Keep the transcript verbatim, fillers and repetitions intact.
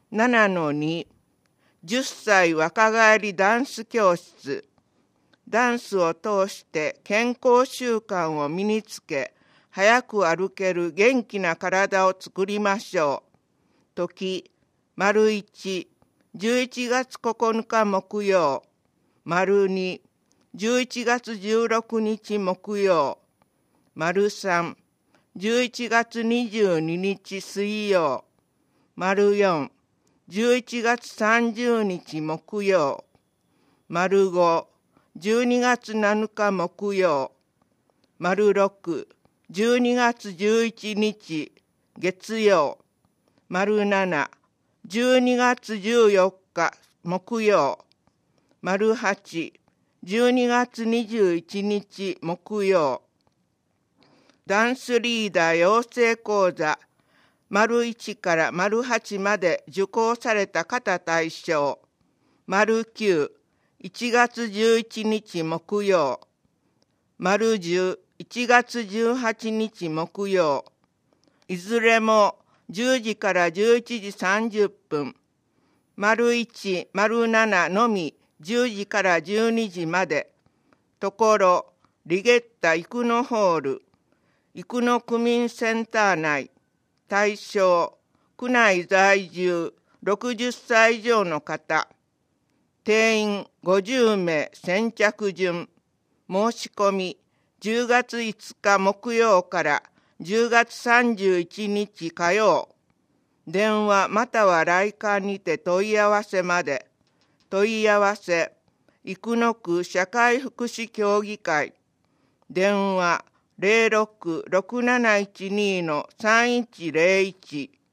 ななのに、じゅっさい若返りダンス教室。ダンスを通して健康習慣を身につけ、早く歩ける元気な体を作りましょう。時、丸一、じゅういちがつここのか木曜。丸二、じゅういちがつじゅうろくにち木曜。丸三、じゅういちがつにじゅうににち水曜。丸四、じゅういちがつさんじゅうにち木曜。丸五、じゅうにがつなのか木曜。丸六、じゅうにがつじゅういちにち月曜。丸七、じゅうにがつじゅうよっか木曜。丸八、じゅうにがつにじゅういちにち木曜。ダンスリーダー養成講座丸いちから丸はちまで受講された方対象。丸きゅう、いちがつじゅういちにち木曜。丸じゅう、いちがつじゅうはちにち木曜。いずれもじゅうじからじゅういちじさんじゅっぷん。丸いち、丸ななのみじゅうじからじゅうにじまで。ところ、リゲッタ生野ホール、生野区民センター内。対象、区内在住ろくじゅっさい以上の方。定員ごじゅうめい先着順。申し込みじゅうがついつか木曜からじゅうがつさんじゅういちにち火曜。電話または来館にて問い合わせまで。問い合わせ、生野区社会福祉協議会。電話ゼロろく ろくなないちにのさんいちゼロいち。